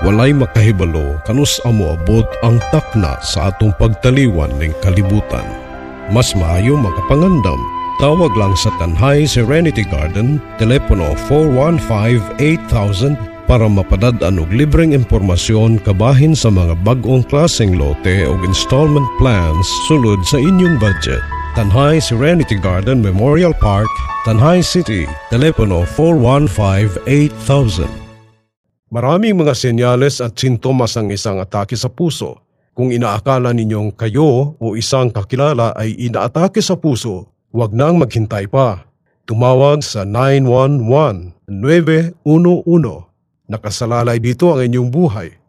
Walay makahibalo kanus amo abot ang takna sa atong pagtaliwan ning kalibutan. Mas maayo makapangandam. Tawag lang sa Tanhay Serenity Garden, telepono 415-8000 para mapadad-an og libreng impormasyon kabahin sa mga bag-ong klaseng lote o installment plans sulod sa inyong budget. Tanhay Serenity Garden Memorial Park, Tanhay City, telepono 415-8000. Maraming mga senyales at sintomas ang isang atake sa puso. Kung inaakala ninyong kayo o isang kakilala ay inaatake sa puso, huwag nang maghintay pa. Tumawag sa 911. Nakasalalay dito ang inyong buhay.